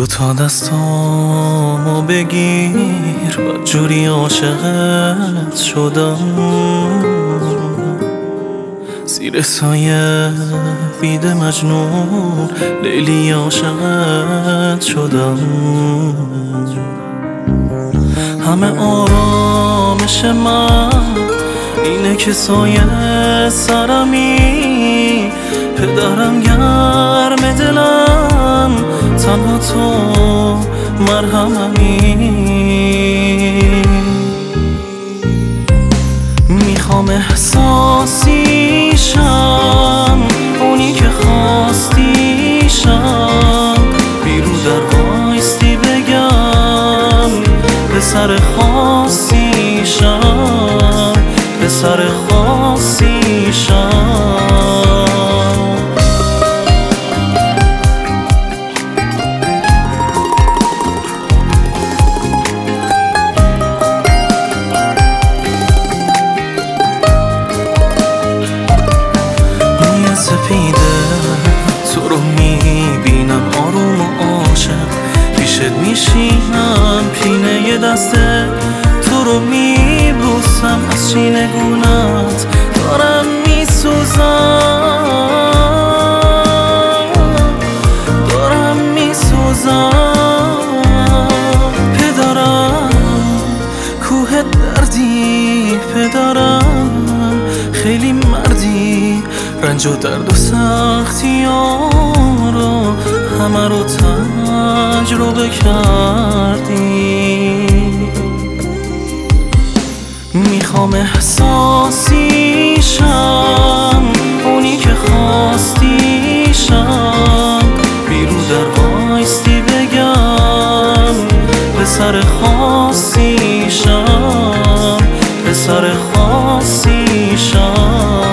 دوتا دستامو بگیر بدجوری عاشقت شدم، زیر سایه بیده مجنون لیلی عاشقت شدم. همه آرامش من اینه که سایه سرمی، پدرم گرم دلم تنها تو مرهممی. میخوام احساسیشم اونی که خواستیشم، بیرون در وایستی بگم پسر خاصیشم، پسر خاصیشم. سپیده تو رو میبینم آروم و عاشق، پیشت میشینم پینه ی دسته تو رو میبوسم، از چین گونت دارم میسوزم، دارم میسوزم. پدرم کوه دردی، پدرم خیلی مردی، رنج و درد و سختی ها رو همه رو تجربه کردی. میخوام احساسیشم اونی که خواستیشم، بیرون در وایستی بگم پسر خاصیشم، پسر خاصیشم.